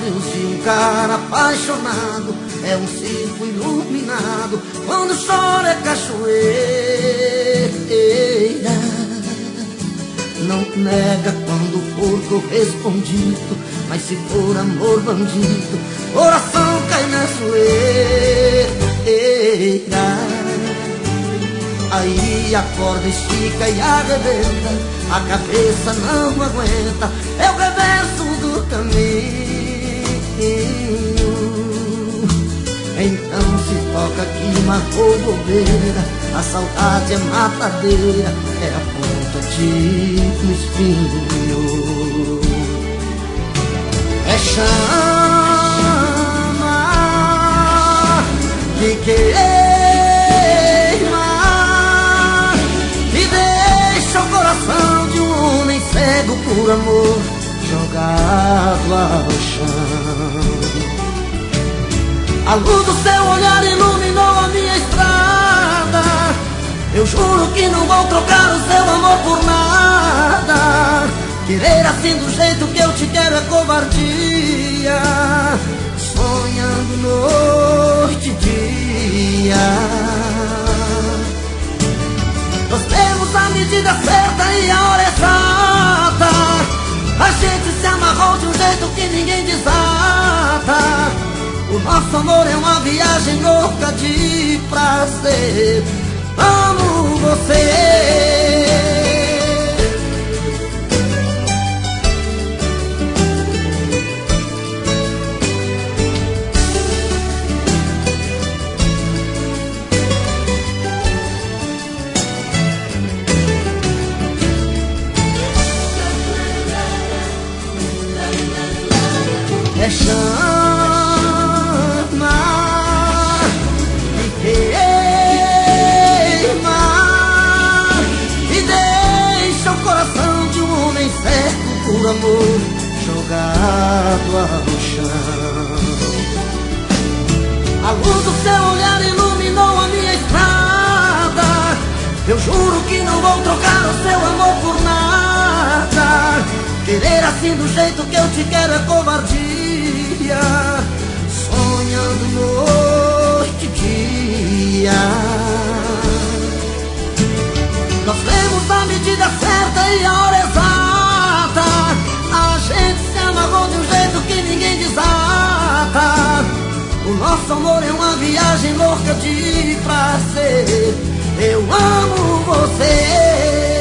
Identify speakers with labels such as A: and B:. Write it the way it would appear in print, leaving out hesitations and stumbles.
A: olhos de um cara apaixonado, é um circo iluminado, quando chora é cachoeira. Não nega quando for correspondido, mas se for amor bandido, coração cai na zoeira. Aí a corda estica e arrebenta, a cabeça não aguenta, é o reverso do caminho. Então se toca aqui uma bobeira, a saudade é matadeira, é a ponta de um espinho. É chama que queima e deixa o coração de um homem cego por amor jogado ao chão. A luz do seu olhar iluminou a minha estrada, eu juro que não vou trocar o seu amor por nada. Querer assim do jeito que eu te quero é covardia, sonhando noite e dia. Nós temos a medida certa e a hora exata, a gente se amarrou de um jeito que ninguém desata. O nosso amor é uma viagem louca de prazer. Amo você. É chama que queima e deixa o coração de um homem certo por amor jogado ao chão. A luz do seu olhar iluminou a minha estrada, eu juro que não vou trocar o seu amor por nada. Querer assim do jeito que eu te quero é covardia, sonhando noite e dia. Nós temos a medida certa e a hora exata, a gente se amarrou de um jeito que ninguém desata. O nosso amor é uma viagem louca de prazer. Eu amo você.